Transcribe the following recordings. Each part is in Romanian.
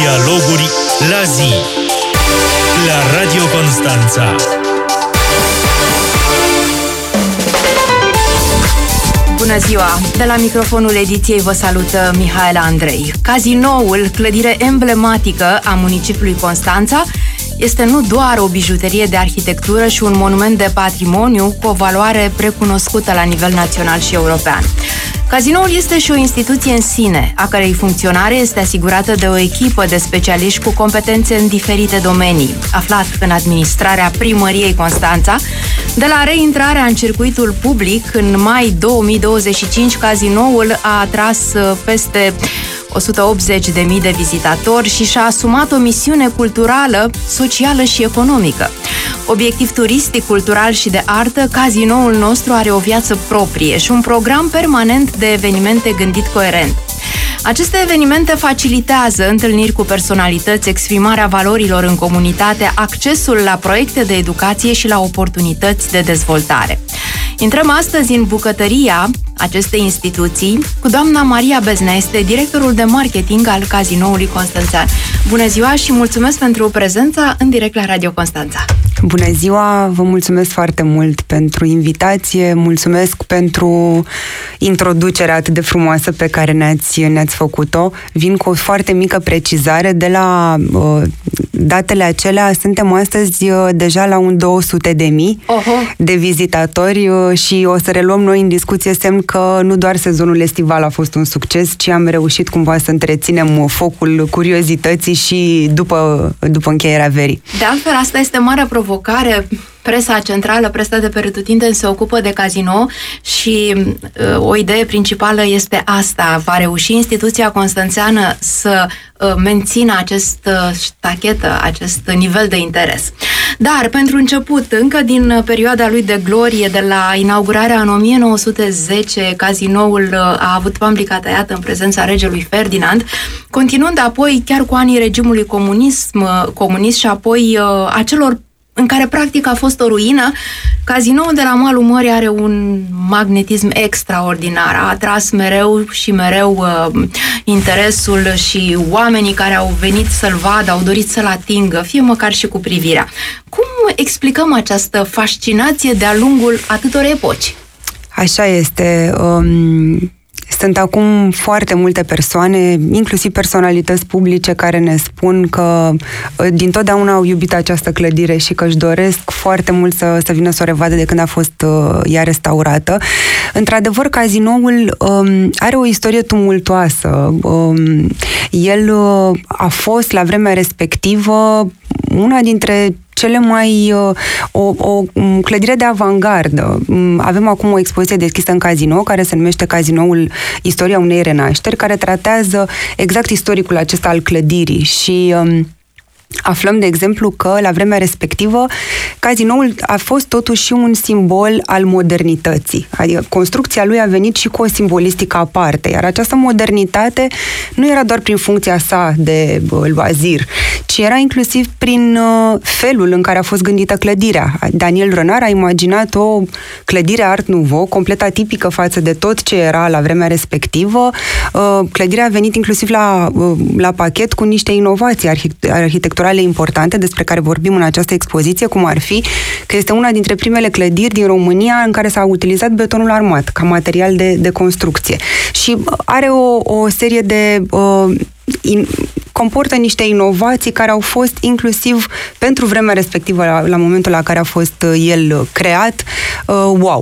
Dialoguri la zi la Radio Constanța. Bună ziua! De la microfonul ediției vă salută Mihaela Andrei. Cazinoul, clădire emblematică a municipiului Constanța, este nu doar o bijuterie de arhitectură și un monument de patrimoniu cu o valoare precunoscută la nivel național și european. Cazinoul este și o instituție în sine, a cărei funcționare este asigurată de o echipă de specialiști cu competențe în diferite domenii, aflat în administrarea Primăriei Constanța. De la reintrarea în circuitul public, în mai 2025, cazinoul a atras peste 180.000 de vizitatori și și-a asumat o misiune culturală, socială și economică. Obiectiv turistic, cultural și de artă, cazinoul nostru are o viață proprie și un program permanent de evenimente gândit coerent. Aceste evenimente facilitează întâlniri cu personalități, exprimarea valorilor în comunitate, accesul la proiecte de educație și la oportunități de dezvoltare. Intrăm astăzi în bucătăria acestei instituții cu doamna Maria Beznea, este directorul de marketing al Cazinoului Constanțean. Bună ziua și mulțumesc pentru prezența în direct la Radio Constanța. Bună ziua, vă mulțumesc foarte mult pentru invitație, mulțumesc pentru introducerea atât de frumoasă pe care ne-ați făcut-o. Vin cu o foarte mică precizare, de la datele acelea suntem astăzi deja la un 200.000 de vizitatori și o să reluăm noi în discuție, semn că nu doar sezonul estival a fost un succes, ci am reușit cumva să întreținem focul curiozității și după încheierea verii. De altfel, asta este marea provocare. Presa centrală, presa de pretutindeni se ocupă de casino și o idee principală este asta. Va reuși instituția constanțeană să mențină acest ștachetă, acest nivel de interes. Dar, pentru început, încă din perioada lui de glorie, de la inaugurarea în 1910, cazinoul a avut publica tăiată în prezența regelui Ferdinand, continuând apoi chiar cu anii regimului comunist și apoi acelor în care practic a fost o ruină. Cazinoul de la malul mării are un magnetism extraordinar. A atras mereu și mereu interesul și oamenii care au venit să-l vadă, au dorit să-l atingă, fie măcar și cu privirea. Cum explicăm această fascinație de-a lungul atâtor epoci? Așa este. Sunt acum foarte multe persoane, inclusiv personalități publice, care ne spun că dintotdeauna au iubit această clădire și că își doresc foarte mult să vină să o revadă de când a fost ea restaurată. Într-adevăr, cazinoul are o istorie tumultoasă. El a fost, la vremea respectivă, una dintre cele mai... o clădire de avangardă. Avem acum o expoziție deschisă în Cazino, care se numește Cazinoul Istoria unei renașteri, care tratează exact istoricul acesta al clădirii și... aflăm, de exemplu, că la vremea respectivă cazinoul a fost totuși un simbol al modernității. Adică construcția lui a venit și cu o simbolistică aparte, iar această modernitate nu era doar prin funcția sa de loazir, ci era inclusiv prin felul în care a fost gândită clădirea. Daniel Rănar a imaginat o clădire Art Nouveau, complet atipică față de tot ce era la vremea respectivă. Clădirea a venit inclusiv la pachet cu niște inovații arhitecturale importante despre care vorbim în această expoziție, cum ar fi că este una dintre primele clădiri din România în care s-a utilizat betonul armat ca material de construcție. Și are o serie de... comportă niște inovații care au fost inclusiv pentru vremea respectivă, la momentul la care a fost el creat, wow!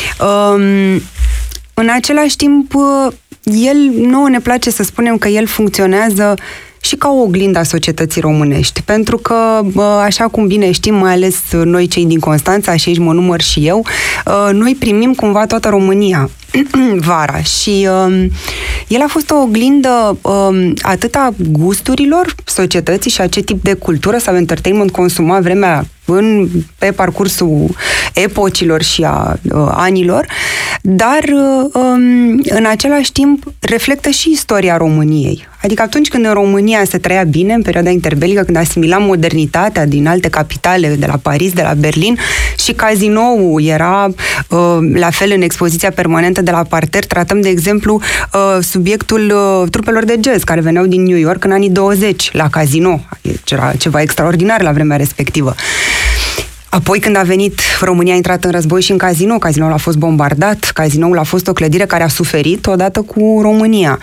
În același timp, nouă ne place să spunem că el funcționează și ca o oglindă a societății românești. Pentru că, așa cum bine știm, mai ales noi cei din Constanța, și aici mă număr și eu, noi primim cumva toată România vara și el a fost o oglindă atât a gusturilor societății și a ce tip de cultură sau entertainment consuma vremea pe parcursul epocilor și a anilor, dar în același timp reflectă și istoria României. Adică atunci când în România se trăia bine, în perioada interbelică, când asimilam modernitatea din alte capitale, de la Paris, de la Berlin, și cazinoul era la fel în expoziția permanentă de la parter. Tratăm, de exemplu, subiectul trupelor de jazz care veneau din New York în anii 20 la casino. Era ceva extraordinar la vremea respectivă. Apoi, când a venit România, a intrat în război și în casino, cazinoul a fost bombardat, cazinoul a fost o clădire care a suferit odată cu România.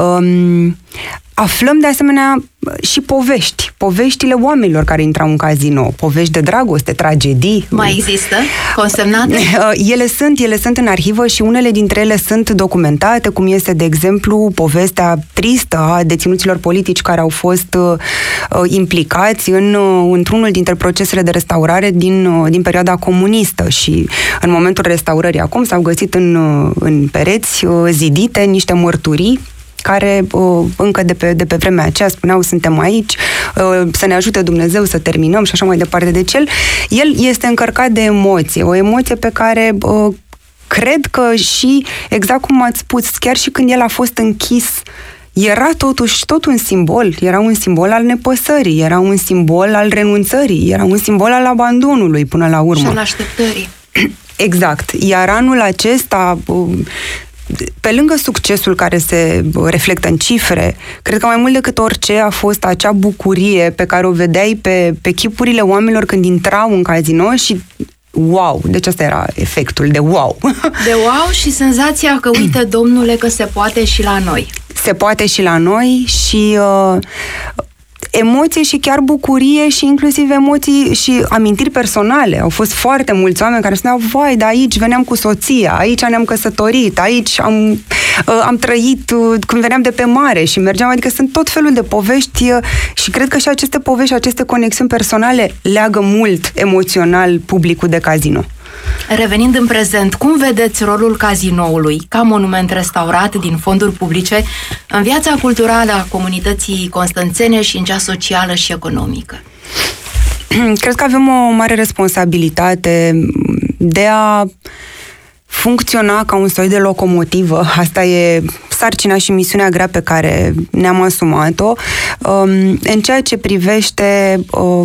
Aflăm de asemenea și poveștile oamenilor care intrau în casino, povești de dragoste, tragedii. Mai există? Consemnate? Ele sunt în arhivă și unele dintre ele sunt documentate, cum este, de exemplu, povestea tristă a deținuților politici care au fost implicați într-unul dintre procesele de restaurare din perioada comunistă și în momentul restaurării acum s-au găsit în pereți zidite niște mărturii care încă de pe vremea aceea spuneau suntem aici, să ne ajute Dumnezeu să terminăm și așa mai departe. Deci el este încărcat de emoție, o emoție pe care cred că și, exact cum ați spus, chiar și când el a fost închis, era totuși tot un simbol. Era un simbol al nepăsării, era un simbol al renunțării, era un simbol al abandonului până la urmă. Și al așteptării. Exact. Iar anul acesta, pe lângă succesul care se reflectă în cifre, cred că mai mult decât orice a fost acea bucurie pe care o vedeai pe chipurile oamenilor când intrau în casino și wow! Deci ăsta era efectul de wow! De wow și senzația că, uite, domnule, că se poate și la noi. Se poate și la noi și emoție și chiar bucurie și inclusiv emoții și amintiri personale. Au fost foarte mulți oameni care spuneau, vai, dar aici veneam cu soția, aici ne-am căsătorit, aici am trăit când veneam de pe mare și mergeam, adică sunt tot felul de povești și cred că și aceste povești, aceste conexiuni personale leagă mult emoțional publicul de casino. Revenind în prezent, cum vedeți rolul cazinoului ca monument restaurat din fonduri publice în viața culturală a comunității constănțene și în cea socială și economică? Cred că avem o mare responsabilitate de a funcționa ca un soi de locomotivă. Asta e sarcina și misiunea grea pe care ne-am asumat-o în ceea ce privește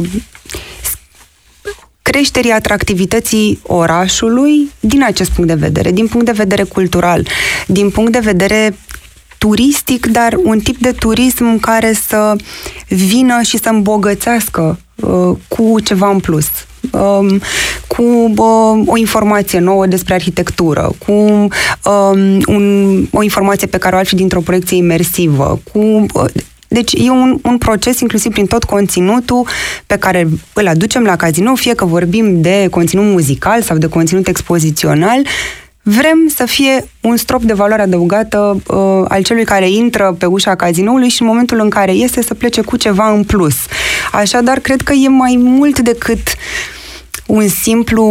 creșterii atractivității orașului din acest punct de vedere, din punct de vedere cultural, din punct de vedere turistic, dar un tip de turism care să vină și să îmbogățească cu ceva în plus. Cu o informație nouă despre arhitectură, cu o informație pe care o afli dintr-o proiecție imersivă, deci e un proces inclusiv prin tot conținutul pe care îl aducem la casino, fie că vorbim de conținut muzical sau de conținut expozițional, vrem să fie un strop de valoare adăugată al celui care intră pe ușa casinoului și în momentul în care iese să plece cu ceva în plus. Așadar, cred că e mai mult decât un simplu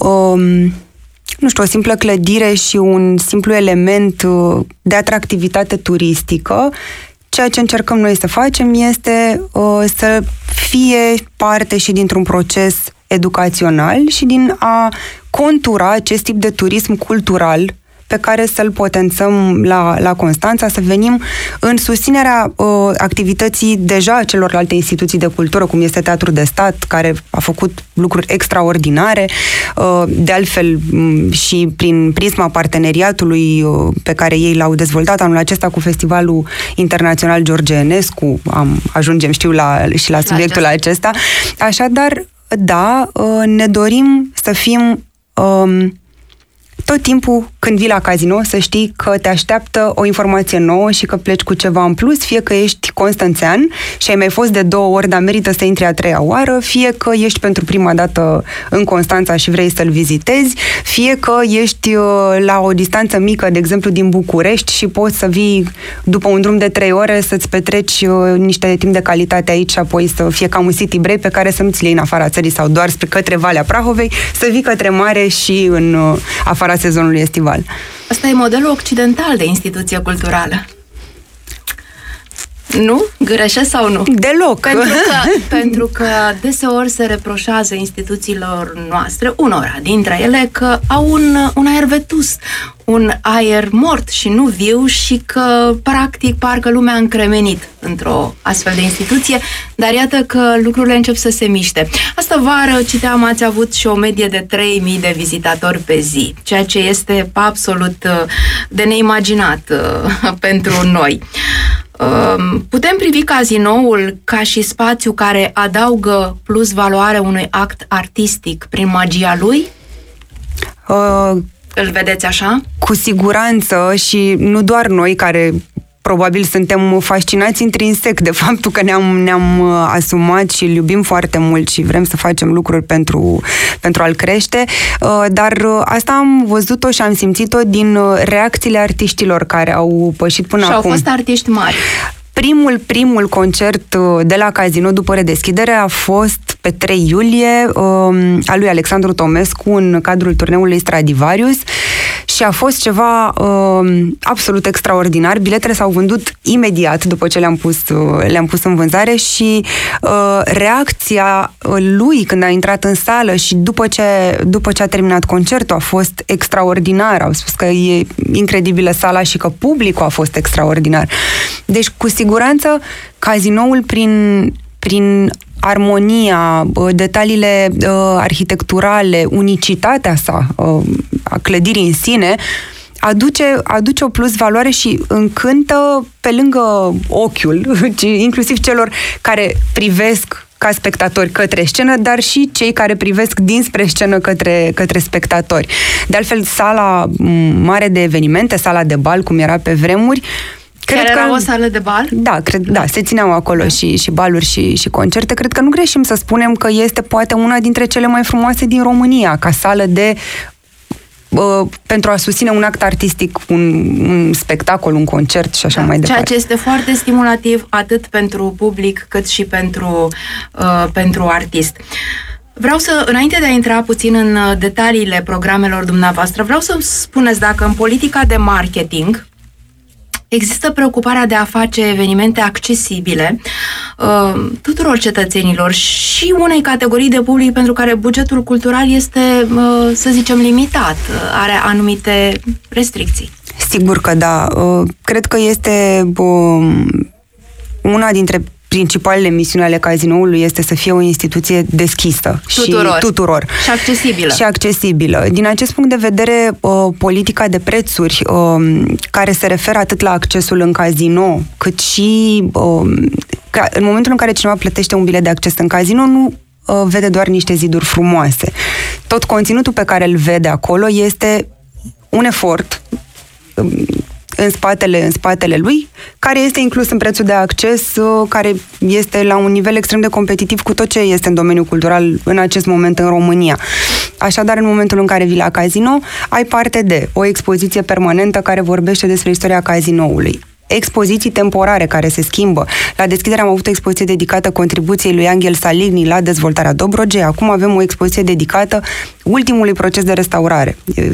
o simplă clădire și un simplu element de atractivitate turistică. Ceea ce încercăm noi să facem este să fie parte și dintr-un proces educațional și din a contura acest tip de turism cultural pe care să-l potențăm la Constanța, să venim în susținerea activității deja celorlalte instituții de cultură, cum este Teatrul de Stat, care a făcut lucruri extraordinare, de altfel și prin prisma parteneriatului pe care ei l-au dezvoltat anul acesta cu Festivalul Internațional George Enescu, ajungem, și la subiectul acesta. Așadar, da, ne dorim să fim tot timpul când vii la casino să știi că te așteaptă o informație nouă și că pleci cu ceva în plus, fie că ești constanțean și ai mai fost de 2 ori, dar merită să intri a 3-a oară, fie că ești pentru prima dată în Constanța și vrei să-l vizitezi, fie că ești la o distanță mică, de exemplu din București și poți să vii după un drum de 3 ore să-ți petreci niște timp de calitate aici și apoi să fie ca un city break pe care să nu ți-l iei în afara țării sau doar către Valea Prahovei, să vii către mare și în afara sezonului estival. Asta e modelul occidental de instituție culturală. Nu? Greșesc sau nu? Deloc. Pentru că deseori se reproșează instituțiilor noastre, unora dintre ele, că au un aer vetus, un aer mort și nu viu și că, practic, parcă lumea a încremenit într-o astfel de instituție, dar iată că lucrurile încep să se miște. Astă vară, citeam, ați avut și o medie de 3.000 de vizitatori pe zi, ceea ce este absolut de neimaginat pentru noi. Putem privi cazinoul ca și spațiu care adaugă plus valoare unui act artistic prin magia lui? Îl vedeți așa? Cu siguranță, și nu doar noi care probabil suntem fascinați intrinsec de faptul că ne-am asumat și îl iubim foarte mult și vrem să facem lucruri pentru a-l crește, dar asta am văzut-o și am simțit-o din reacțiile artiștilor care au pășit până acum. Și au fost artiști mari. Primul concert de la Casino după redeschidere a fost pe 3 iulie al lui Alexandru Tomescu în cadrul turneului Stradivarius și a fost ceva absolut extraordinar. Biletele s-au vândut imediat după ce le-am pus în vânzare și reacția lui când a intrat în sală și după ce a terminat concertul a fost extraordinar. Au spus că e incredibilă sala și că publicul a fost extraordinar. Deci, cu siguranță, Casinoul prin armonia, detaliile arhitecturale, unicitatea sa, a clădirii în sine, aduce o plus valoare și încântă pe lângă ochiul, inclusiv celor care privesc ca spectatori către scenă, dar și cei care privesc dinspre scenă către spectatori. De altfel, sala mare de evenimente, sala de bal, cum era pe vremuri, Chiar era o sală de bal? Da, se țineau acolo și baluri și concerte. Cred că nu greșim să spunem că este poate una dintre cele mai frumoase din România, ca sală pentru a susține un act artistic, un spectacol, un concert și așa mai departe. Ceea ce este foarte stimulativ atât pentru public cât și pentru artist. Vreau să, înainte de a intra puțin în detaliile programelor dumneavoastră, vreau să spuneți dacă în politica de marketing există preocuparea de a face evenimente accesibile tuturor cetățenilor și unei categorii de public pentru care bugetul cultural este, să zicem, limitat, are anumite restricții. Sigur că da. Cred că este una dintre principalele misiuni ale Casinoului este să fie o instituție deschisă tuturor. Și accesibilă. Din acest punct de vedere, politica de prețuri care se referă atât la accesul în casino, cât și în momentul în care cineva plătește un bilet de acces în casino, nu vede doar niște ziduri frumoase. Tot conținutul pe care îl vede acolo este un efort în spatele lui, care este inclus în prețul de acces, care este la un nivel extrem de competitiv cu tot ce este în domeniul cultural în acest moment în România. Așadar, în momentul în care vii la Casino, ai parte de o expoziție permanentă care vorbește despre istoria Casinoului. Expoziții temporare care se schimbă. La deschidere am avut o expoziție dedicată contribuției lui Angel Saligny la dezvoltarea Dobrogei. Acum avem o expoziție dedicată ultimului proces de restaurare.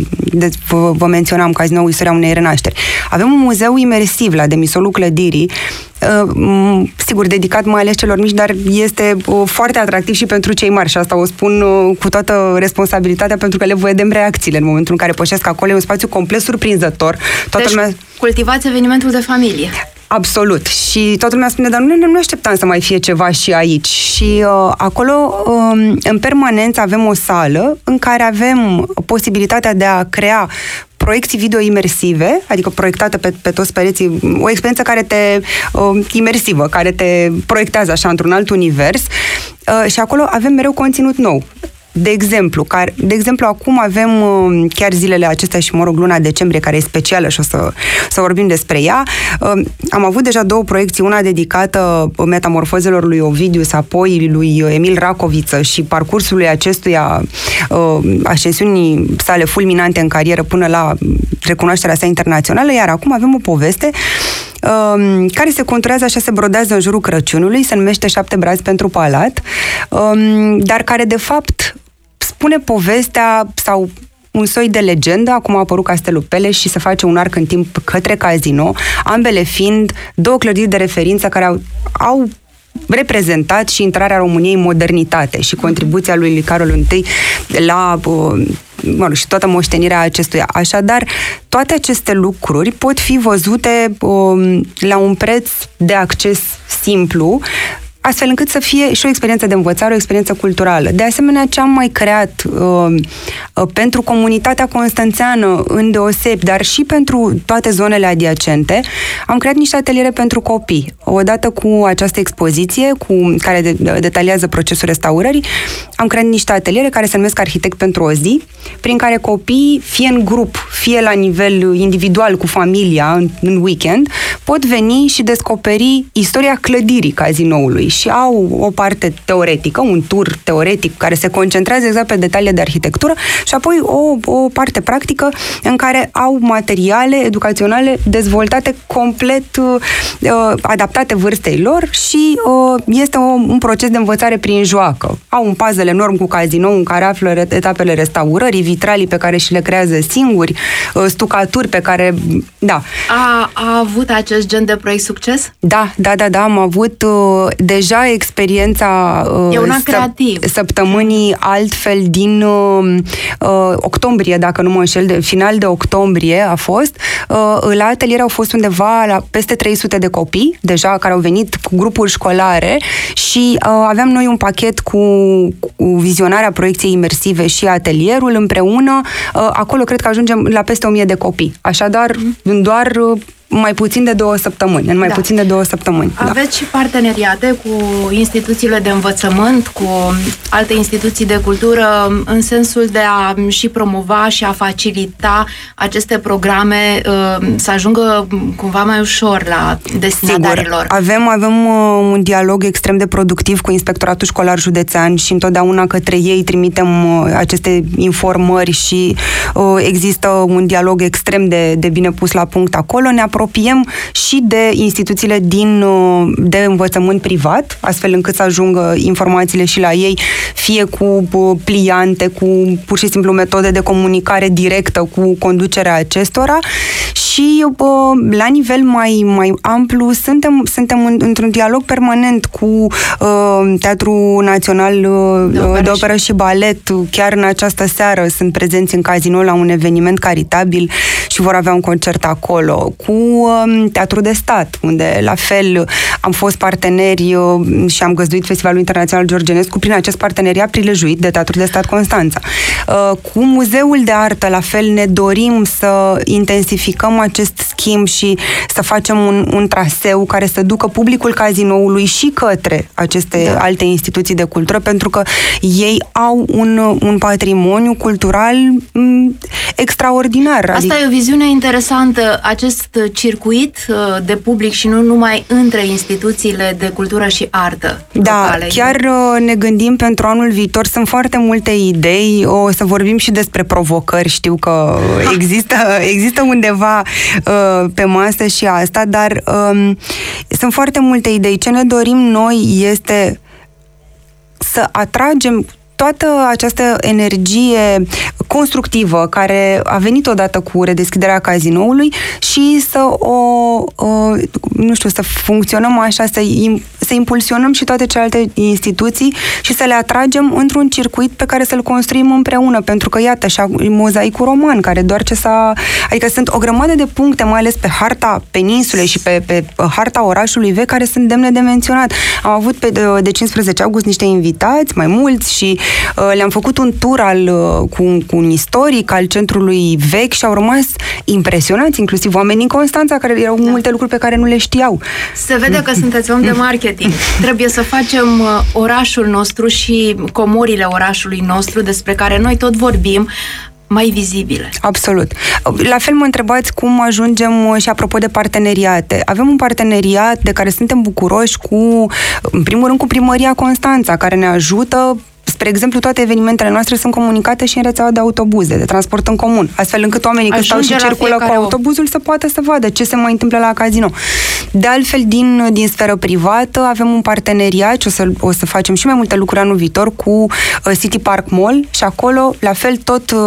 Vă menționam Casinoul, istoria unei renașteri. Avem un muzeu imersiv la demisolul clădirii, sigur, dedicat mai ales celor mici, dar este foarte atractiv și pentru cei mari și asta o spun cu toată responsabilitatea pentru că le vedem reacțiile în momentul în care pășesc acolo. E un spațiu complet surprinzător. Cultivați evenimentul de familie. Absolut. Și toată lumea spune, dar nu așteptam să mai fie ceva și aici. Și acolo, în permanență, avem o sală în care avem posibilitatea de a crea proiecții video imersive, adică proiectate pe toți pereții, o experiență imersivă, care te proiectează așa într-un alt univers și acolo avem mereu conținut nou. De exemplu, acum avem chiar zilele acestea și, luna decembrie, care e specială și o să vorbim despre ea. Am avut deja 2 proiecții, una dedicată metamorfozelor lui Ovidius, apoi lui Emil Racoviță și parcursului acestuia, ascensiunii sale fulminante în carieră până la recunoașterea sa internațională, iar acum avem o poveste care se conturează, așa se brodează în jurul Crăciunului, se numește 7 brazi pentru palat, dar care de fapt spune povestea sau un soi de legendă, acum a apărut Castelul Peleș și se face un arc în timp către Casino, ambele fiind două clădiri de referință care au reprezentat și intrarea României în modernitate și contribuția lui Carol I la și toată moștenirea acestuia. Așadar, toate aceste lucruri pot fi văzute la un preț de acces simplu, astfel încât să fie și o experiență de învățare, o experiență culturală. De asemenea, ce am mai creat pentru comunitatea constanțeană îndeosebi, dar și pentru toate zonele adiacente, am creat niște ateliere pentru copii. Odată cu această expoziție care detaliază procesul restaurării, am creat niște ateliere care se numesc Arhitect pentru o zi, prin care copiii, fie în grup, fie la nivel individual cu familia, în weekend, pot veni și descoperi istoria clădirii Casinoului și au o parte teoretică, un tur teoretic care se concentrează exact pe detaliile de arhitectură și apoi o parte practică în care au materiale educaționale dezvoltate complet adaptate vârstei lor și este un proces de învățare prin joacă. Au un puzzle enorm cu Casino în care află etapele restaurării, vitralii pe care și le creează singuri, stucaturi pe care... Da. A avut acest gen de proiect succes? Da, am avut deja experiența săptămânii altfel din octombrie, dacă nu mă înșel, final de octombrie a fost. La atelier au fost undeva la peste 300 de copii, deja care au venit cu grupuri școlare și aveam noi un pachet cu vizionarea proiecției imersive și atelierul împreună. Acolo cred că ajungem la peste 1000 de copii. Așadar, în doar mai puțin de 2 săptămâni. În mai puțin de 2 săptămâni. Aveți și parteneriate cu instituțiile de învățământ, cu alte instituții de cultură, în sensul de a și promova și a facilita aceste programe să ajungă cumva mai ușor la destinatarilor. Avem un dialog extrem de productiv cu Inspectoratul Școlar Județean și întotdeauna către ei trimitem aceste informări și există un dialog extrem de bine pus la punct acolo. Ne apropiem și de instituțiile de învățământ privat, astfel încât să ajungă informațiile și la ei, fie cu pliante, cu pur și simplu metode de comunicare directă cu conducerea acestora și la nivel mai amplu suntem într-un dialog permanent cu Teatrul Național de Operă și Balet. Chiar în această seară sunt prezenți în Casino la un eveniment caritabil și vor avea un concert acolo. Cu Teatrul de Stat, unde la fel am fost parteneri și am găzduit Festivalul Internațional Georgenescu prin acest parteneriat prilejuit de Teatrul de Stat Constanța. Cu Muzeul de Artă, la fel, ne dorim să intensificăm acest schimb și să facem un traseu care să ducă publicul Casinoului și către aceste alte instituții de cultură, pentru că ei au un patrimoniu cultural extraordinar. Asta e o viziune interesantă, acest circuit de public și nu numai între instituțiile de cultură și artă locale. Chiar ne gândim pentru anul viitor, sunt foarte multe idei, o să vorbim și despre provocări, știu că există undeva pe masă și asta, dar sunt foarte multe idei. Ce ne dorim noi este să atragem toată această energie constructivă care a venit odată cu redeschiderea Casinoului și să funcționăm așa, să impulsionăm și toate celelalte instituții și să le atragem într-un circuit pe care să-l construim împreună, pentru că iată, și mozaicul roman, care doar adică sunt o grămadă de puncte, mai ales pe harta peninsulei și pe harta orașului vechi, care sunt demne de menționat. Am avut de 15 august niște invitați, mai mulți, și le-am făcut un tur cu un istoric al centrului vechi și au rămas impresionați, inclusiv oamenii în Constanța, care erau multe lucruri pe care nu le știau. Se vede că sunteți om de marketing. Trebuie să facem orașul nostru și comorile orașului nostru, despre care noi tot vorbim, mai vizibile. Absolut. La fel mă întrebați cum ajungem și apropo de parteneriate. Avem un parteneriat de care suntem bucuroși în primul rând cu Primăria Constanța, care ne ajută Spre exemplu, toate evenimentele noastre sunt comunicate și în rețeaua de autobuze, de transport în comun, astfel încât oamenii când stau și circulă cu autobuzul să poată să vadă ce se mai întâmplă la casino. De altfel, din sferă privată, avem un parteneriat și o să facem și mai multe lucruri anul viitor cu City Park Mall și acolo, la fel,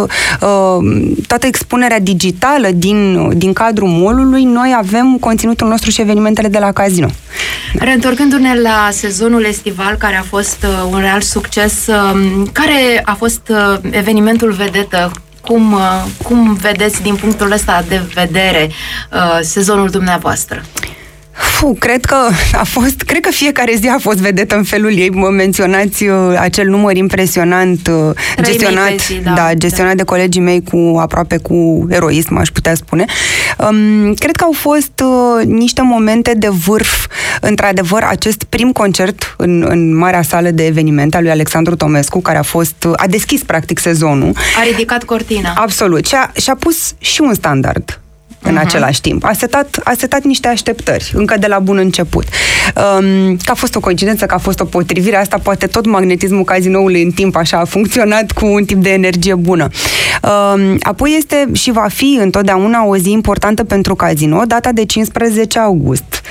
toată expunerea digitală din cadrul mall-ului, noi avem conținutul nostru și evenimentele de la casino. Reîntorcându-ne la sezonul estival, care a fost un real succes, care a fost evenimentul vedetă? Cum vedeți din punctul ăsta de vedere sezonul dumneavoastră? Cred că fiecare zi a fost vedetă în felul ei. Menționați acel număr impresionant gestionat de colegii mei aproape cu eroism, aș putea spune. Cred că au fost niște momente de vârf. Într-adevăr, acest prim concert în marea sală de evenimente a lui Alexandru Tomescu, care a deschis practic sezonul. A ridicat cortina. Absolut. Și a pus și un standard în același timp. A setat niște așteptări, încă de la bun început. Că a fost o coincidență, că a fost o potrivire, asta poate tot magnetismul cazinoului în timp așa a funcționat cu un tip de energie bună. Apoi este și va fi întotdeauna o zi importantă pentru casino, data de 15 august,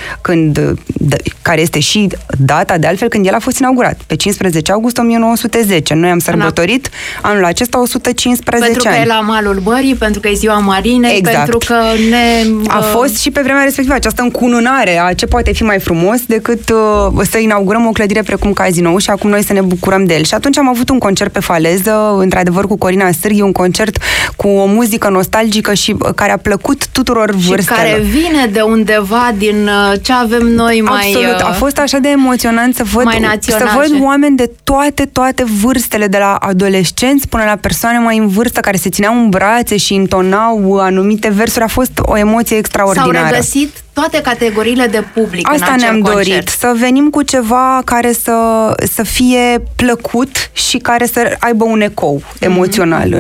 care este și data, de altfel, când el a fost inaugurat, pe 15 august 1910. Noi am sărbătorit anul acesta 115 pentru că ani. e la malul mării, pentru că e ziua marinei, exact. pentru că a fost și pe vremea respectivă această încununare a ce poate fi mai frumos decât să inaugurăm o clădire precum Casino și acum noi să ne bucurăm de el. Și atunci am avut un concert pe faleză, într-adevăr cu Corina Sârghi, un concert cu o muzică nostalgică și care a plăcut tuturor vârstelor. Și care vine de undeva din ce avem noi mai... Absolut, a fost așa de emoționant să văd oameni de toate vârstele, de la adolescenți până la persoane mai în vârstă, care se țineau în brațe și intonau anumite versuri. A fost o emoție extraordinară. S-au regăsit toate categoriile de public. Asta ne-am dorit, să venim cu ceva care să fie plăcut și care să aibă un ecou emoțional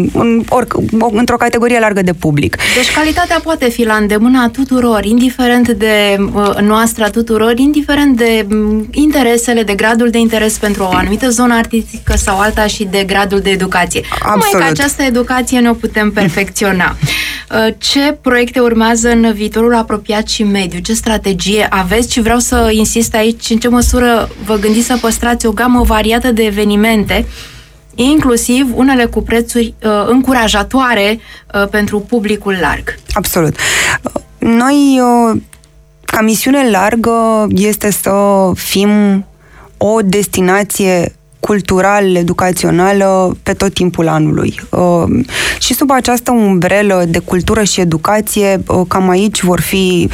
într-o categorie largă de public. Deci calitatea poate fi la îndemâna tuturor, indiferent de noastră tuturor, indiferent de interesele, de gradul de interes pentru o anumită zonă artistică sau alta și de gradul de educație. Absolut. Numai că această educație ne-o putem perfecționa. Ce proiecte urmează în viitorul apropiat și mediu? Ce strategie aveți? Și vreau să insist aici, în ce măsură vă gândiți să păstrați o gamă variată de evenimente, inclusiv unele cu prețuri încurajatoare pentru publicul larg. Absolut. Noi, ca misiune largă, este să fim o destinație cultural-educațională pe tot timpul anului. Și sub această umbrelă de cultură și educație, cam aici vor fi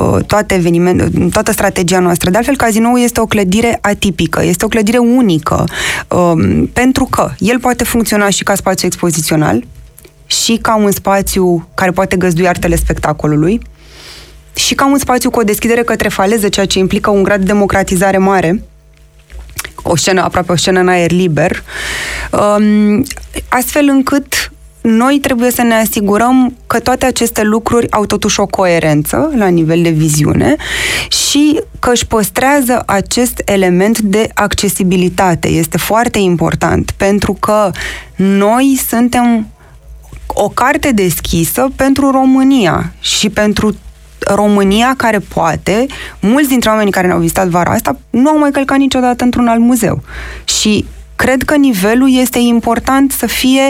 toată strategia noastră. De altfel, Casinoul este o clădire atipică, este o clădire unică, pentru că el poate funcționa și ca spațiu expozițional, și ca un spațiu care poate găzdui artele spectacolului, și ca un spațiu cu o deschidere către faleză, ceea ce implică un grad de democratizare mare, aproape o scenă în aer liber, astfel încât noi trebuie să ne asigurăm că toate aceste lucruri au totuși o coerență la nivel de viziune și că își păstrează acest element de accesibilitate. Este foarte important, pentru că noi suntem o carte deschisă pentru România și pentru România, care poate, mulți dintre oamenii care ne-au vizitat vara asta nu au mai călcat niciodată într-un alt muzeu. Și cred că nivelul este important să fie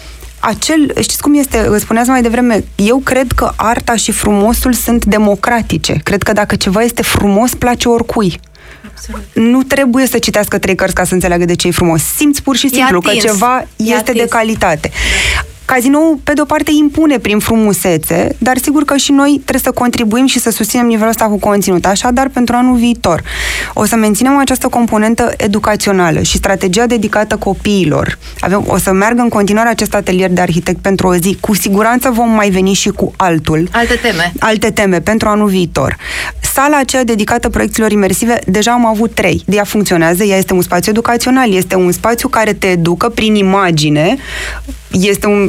știți cum este, spuneați mai devreme, eu cred că arta și frumosul sunt democratice. Cred că dacă ceva este frumos, place oricui. Absolut. Nu trebuie să citească 3 cărți ca să înțeleagă de ce e frumos. Simți pur și simplu că ceva este de calitate. Casinoul, pe de-o parte, impune prin frumusețe, dar sigur că și noi trebuie să contribuim și să susținem nivelul ăsta cu conținut. Așadar, pentru anul viitor, o să menținem această componentă educațională și strategia dedicată copiilor. O să meargă în continuare acest atelier de arhitect pentru o zi. Cu siguranță vom mai veni și cu alte teme pentru anul viitor. Sala aceea dedicată proiecțiilor imersive, deja am avut 3. Ea funcționează, ea este un spațiu educațional, este un spațiu care te educă prin imagine, este un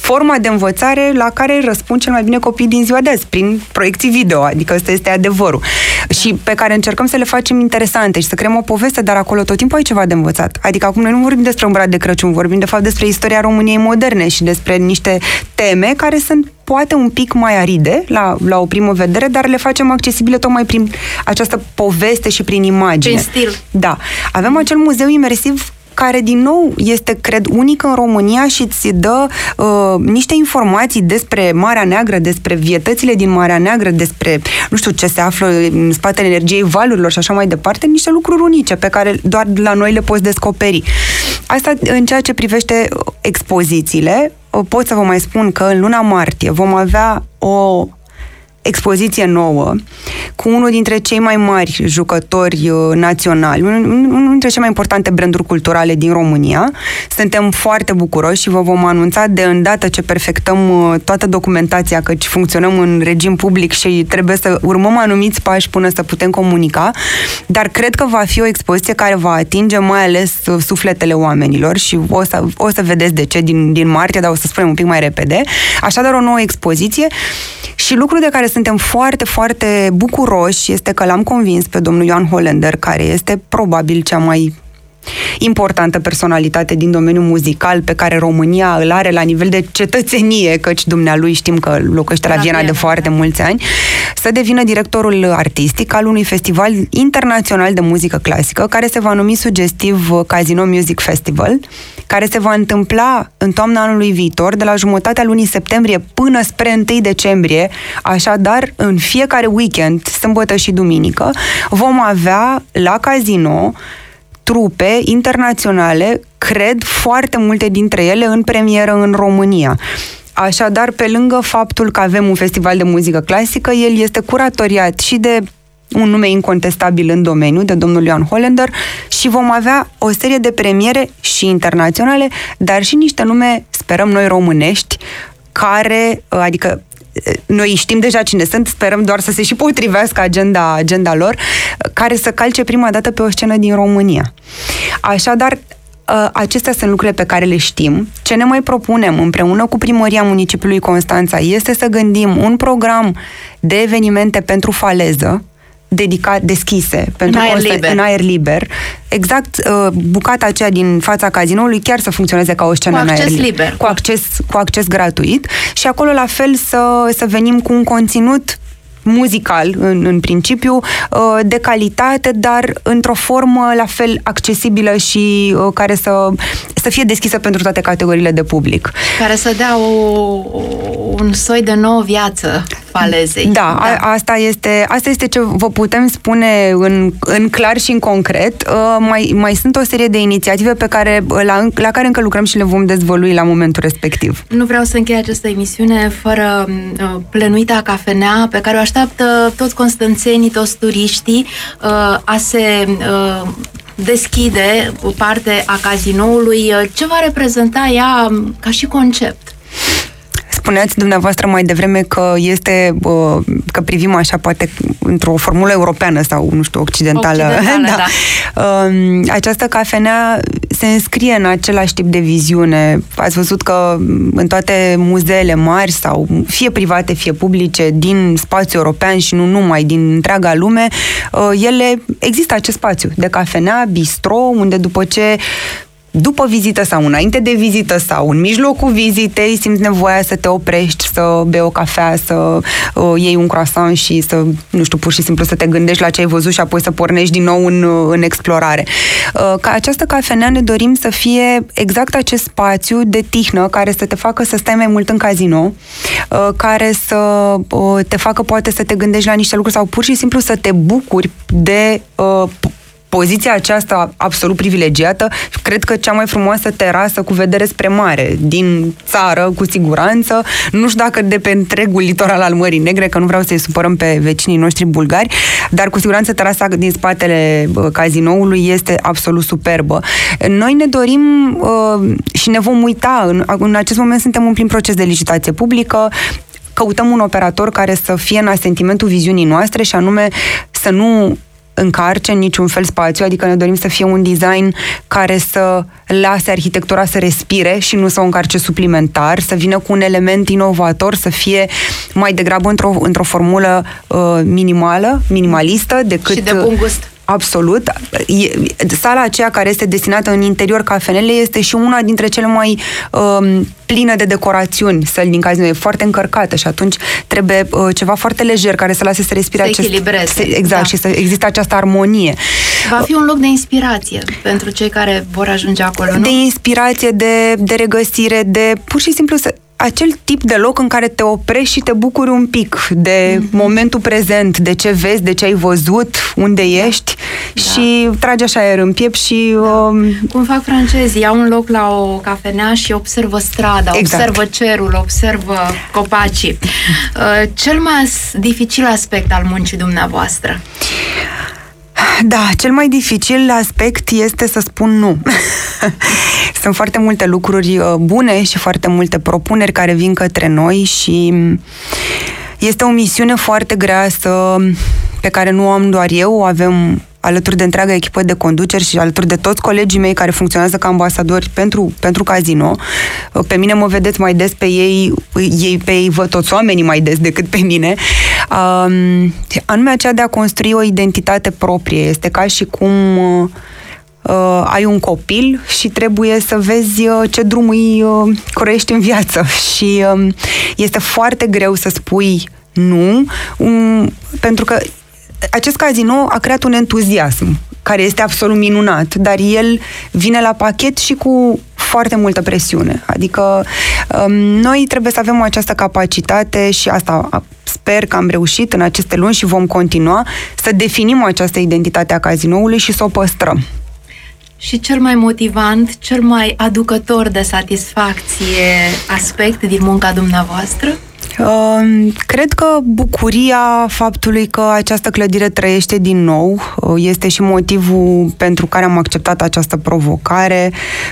forma de învățare la care răspund cel mai bine copiii din ziua de azi, prin proiecții video, adică ăsta este adevărul. Și pe care încercăm să le facem interesante și să creăm o poveste, dar acolo tot timpul ai ceva de învățat. Adică acum noi nu vorbim despre un brad de Crăciun, vorbim de fapt despre istoria României moderne și despre niște teme care sunt poate un pic mai aride la o primă vedere, dar le facem accesibile tocmai prin această poveste și prin imagine. Prin stil. Da. Avem acel muzeu imersiv care, din nou, este, cred, unic în România și îți dă niște informații despre Marea Neagră, despre vietățile din Marea Neagră, despre, nu știu, ce se află în spatele energiei valurilor și așa mai departe, niște lucruri unice pe care doar la noi le poți descoperi. Asta în ceea ce privește expozițiile. Pot să vă mai spun că în luna martie vom avea o expoziție nouă cu unul dintre cei mai mari jucători naționali, unul dintre cele mai importante branduri culturale din România. Suntem foarte bucuroși și vă vom anunța de îndată ce perfectăm toată documentația, căci funcționăm în regim public și trebuie să urmăm anumiți pași până să putem comunica, dar cred că va fi o expoziție care va atinge mai ales sufletele oamenilor și o să vedeți de ce din martie, dar o să spunem un pic mai repede. Așadar, o nouă expoziție și lucrul de care suntem foarte, foarte bucuroși este că l-am convins pe domnul Ioan Hollander, care este probabil cea mai importantă personalitate din domeniul muzical pe care România îl are la nivel de cetățenie, căci dumnealui știm că locuiește la Viena de foarte mulți ani, să devină directorul artistic al unui festival internațional de muzică clasică, care se va numi sugestiv Casino Music Festival, care se va întâmpla în toamna anului viitor, de la jumătatea lunii septembrie până spre 1 decembrie, așadar, în fiecare weekend, sâmbătă și duminică, vom avea la Casino trupe internaționale, cred, foarte multe dintre ele în premieră în România. Așadar, pe lângă faptul că avem un festival de muzică clasică, el este curatoriat și de un nume incontestabil în domeniu, de domnul Ioan Hollander, și vom avea o serie de premiere și internaționale, dar și niște nume, sperăm noi, românești, care, adică noi știm deja cine sunt, sperăm doar să se și potrivească agenda lor, care să calce prima dată pe o scenă din România. Așadar, acestea sunt lucrurile pe care le știm. Ce ne mai propunem împreună cu Primăria Municipiului Constanța este să gândim un program de evenimente pentru faleză, deschise pentru în aer liber. Exact, bucata aceea din fața cazinoului chiar să funcționeze ca o scenă în aer liber. Cu acces gratuit și acolo la fel să venim cu un conținut muzical, în principiu, de calitate, dar într-o formă la fel accesibilă și care să fie deschisă pentru toate categoriile de public. Care să dea un soi de nouă viață falezei. Da. Asta este ce vă putem spune în clar și în concret. Mai sunt o serie de inițiative pe care, la care încă lucrăm și le vom dezvălui la momentul respectiv. Nu vreau să închei această emisiune fără plănuita cafenea pe care o așteaptă toți constanțenii, toți turiștii, a se deschide parte a cazinoului. Ce va reprezenta ea ca și concept? Spuneați dumneavoastră mai devreme că că privim așa poate într-o formulă europeană sau, nu știu, occidentală. Da. Această cafenea se înscrie în același tip de viziune. Ați văzut că în toate muzeele mari sau fie private, fie publice, din spațiu european și nu numai, din întreaga lume, există acest spațiu de cafenea, bistro, unde după vizită sau înainte de vizită sau în mijlocul vizitei simți nevoia să te oprești, să bei o cafea, să iei un croissant și să, nu știu, pur și simplu să te gândești la ce ai văzut și apoi să pornești din nou în explorare. Ca această cafenea ne dorim să fie exact acest spațiu de tihnă care să te facă să stai mai mult în casino, care să te facă poate să te gândești la niște lucruri sau pur și simplu să te bucuri de poziția aceasta absolut privilegiată, cred că cea mai frumoasă terasă cu vedere spre mare, din țară, cu siguranță, nu știu dacă de pe întregul litoral al Mării Negre, că nu vreau să-i supărăm pe vecinii noștri bulgari, dar cu siguranță terasa din spatele cazinoului este absolut superbă. Noi ne dorim și ne vom uita, în acest moment suntem în plin proces de licitație publică, căutăm un operator care să fie în asentimentul viziunii noastre și anume să nu încarce în niciun fel spațiu, adică ne dorim să fie un design care să lase arhitectura să respire și nu să o încarce suplimentar, să vină cu un element inovator, să fie mai degrabă într-o formulă minimalistă decât... Și de bun gust. Absolut. Sala aceea care este destinată în interior cafenele este și una dintre cele mai plină de decorațiuni săli din casino. E foarte încărcată și atunci trebuie ceva foarte lejer care să lase să respire să echilibreze. Exact, da. Și să existe această armonie. Va fi un loc de inspirație pentru cei care vor ajunge acolo, nu? De inspirație, de regăsire, de pur și simplu acel tip de loc în care te oprești și te bucuri un pic de momentul prezent, de ce vezi, de ce ai văzut, unde ești și tragi așa aer în piept și... Cum fac francezii, iau un loc la o cafenea și observă strada, observă cerul, observă copacii. Cel mai dificil aspect al muncii dumneavoastră? Da, cel mai dificil aspect este să spun nu. Sunt foarte multe lucruri bune și foarte multe propuneri care vin către noi și este o misiune foarte grea pe care nu o am doar eu, o avem alături de întreaga echipă de conduceri și alături de toți colegii mei care funcționează ca ambasadori pentru casino. Pe mine mă vedeți mai des, pe ei pe ei văd toți oamenii mai des decât pe mine. Anume aceea de a construi o identitate proprie. Este ca și cum ai un copil și trebuie să vezi ce drum îi croiești în viață. Și este foarte greu să spui nu, pentru că acest casino a creat un entuziasm care este absolut minunat, dar el vine la pachet și cu foarte multă presiune. Adică noi trebuie să avem această capacitate și asta sper că am reușit în aceste luni și vom continua să definim această identitate a casinoului și să o păstrăm. Și cel mai motivant, cel mai aducător de satisfacție aspect din munca dumneavoastră? Cred că bucuria faptului că această clădire trăiește din nou este și motivul pentru care am acceptat această provocare.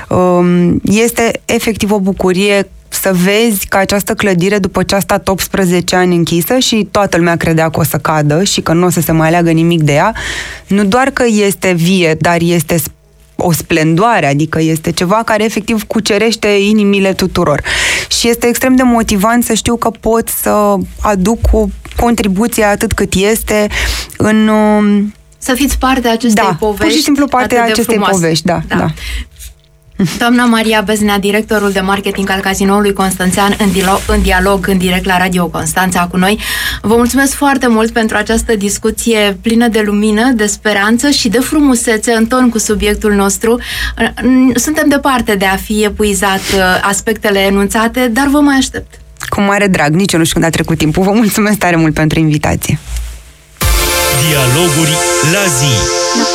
Este efectiv o bucurie să vezi că această clădire, după ce a stat 18 ani închisă și toată lumea credea că o să cadă și că nu o să se mai aleagă nimic de ea, nu doar că este vie, dar este o splendoare, adică este ceva care efectiv cucerește inimile tuturor. Și este extrem de motivant să știu că pot să aduc o contribuție atât cât este în... Să fiți parte a acestei povești. Pur și simplu parte a acestei povești, da. Doamna Maria Beznea, directorul de marketing al Casinoului Constanțean, în dialog în direct la Radio Constanța cu noi. Vă mulțumesc foarte mult pentru această discuție plină de lumină, de speranță și de frumusețe în ton cu subiectul nostru. Suntem departe de a fi epuizat aspectele enunțate, dar vă mai aștept. Cu mare drag, nici eu nu știu când a trecut timpul. Vă mulțumesc tare mult pentru invitație. Dialoguri la zi.